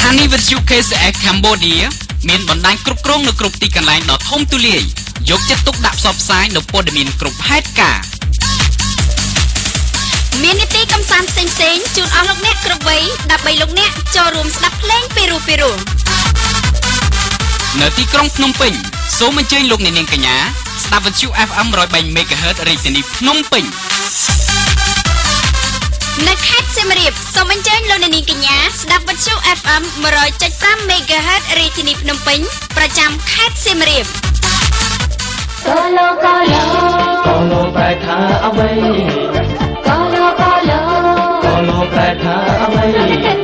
ថានីវិទ្យុ KCS Cambodia មានបណ្ដាញគ្រប់គ្រងនៅគ្រប់ទីកន្លែងដ៏ធំទូលាយយកចិត្តទុកដាក់ផ្សព្វផ្សាយនៅព័ត៌មានគ្រប់ហេតុការណ៍មាននីតិកំសាន្តផ្សេងៗជូនអស់លោកអ្នកគ្រប់វ័យដើម្បីលោកអ្នកចូលរួមស្ដាប់ភ្លេងពីរោះនៅទីក្រុងភ្នំពេញសូមអញ្ជើញលោកអ្នកនាងកញ្ញាស្ដាប់វិទ្យុ FM 103 MHz រាជធានីភ្នំពេញនៅខេត្តសៀមរាបសូមអញ្ជើញលោកអ្នកនាងកញ្ញាស្ដាប់វិទ្យុ FM 100.5 MHz រាជធានីភ្នំពេញប្រចាំខេត្តសៀមរាបកូឡូប្រែថាអ្វីកូឡូប្រែថាអ្វី